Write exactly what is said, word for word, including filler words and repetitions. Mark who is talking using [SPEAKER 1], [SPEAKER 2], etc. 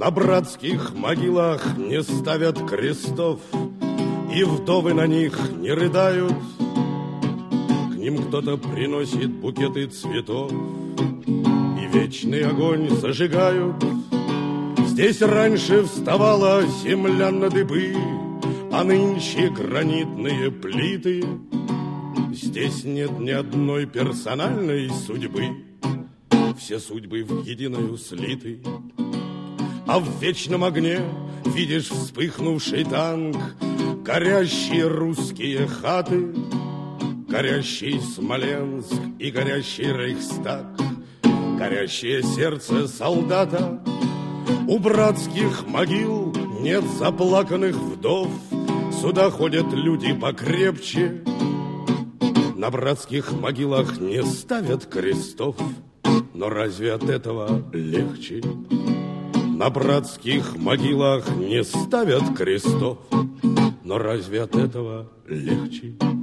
[SPEAKER 1] На братских могилах не ставят крестов, и вдовы на них не рыдают. К ним кто-то приносит букеты цветов, и вечный огонь зажигают. Здесь раньше вставала земля на дыбы, а нынче гранитные плиты. Здесь нет ни одной персональной судьбы, все судьбы в единую слиты. А в вечном огне видишь вспыхнувший танк, горящие русские хаты, горящий Смоленск и горящий Рейхстаг, горящее сердце солдата. У братских могил нет заплаканных вдов, сюда ходят люди покрепче. На братских могилах не ставят крестов, но разве от этого легче? На братских могилах не ставят крестов, но разве от этого легче?